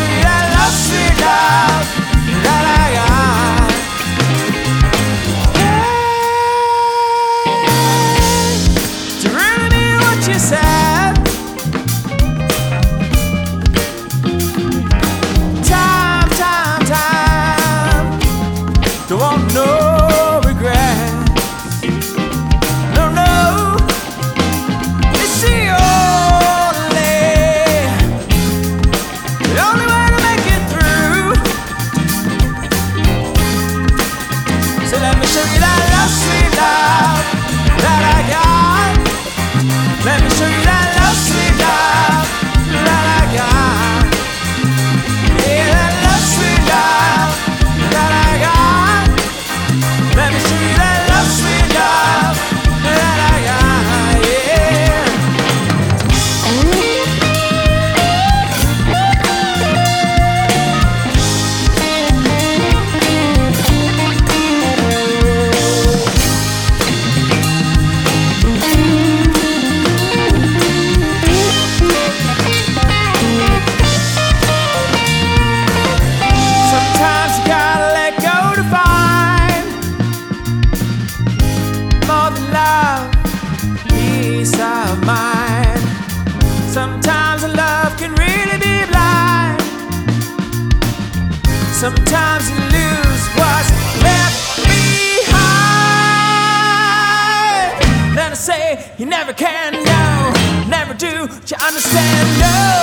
show you that love, sweet love that I got. Hey, do you really mean what you said? Time, time, time. Don't want no regret. No, no. It's the only way to make it through. So let me show you that love, sweet love that I got. Let me show you that love, sweet love that I got. Yeah, that love, sweet love that I got. Let me show you that love, sweet love that I got. Yeah. Sometimes you gotta let go to find more than love, peace of mind. Sometimes love can really be blind. Sometimes you lose what's left behind. Then I say you never can know, never do, you understand? No.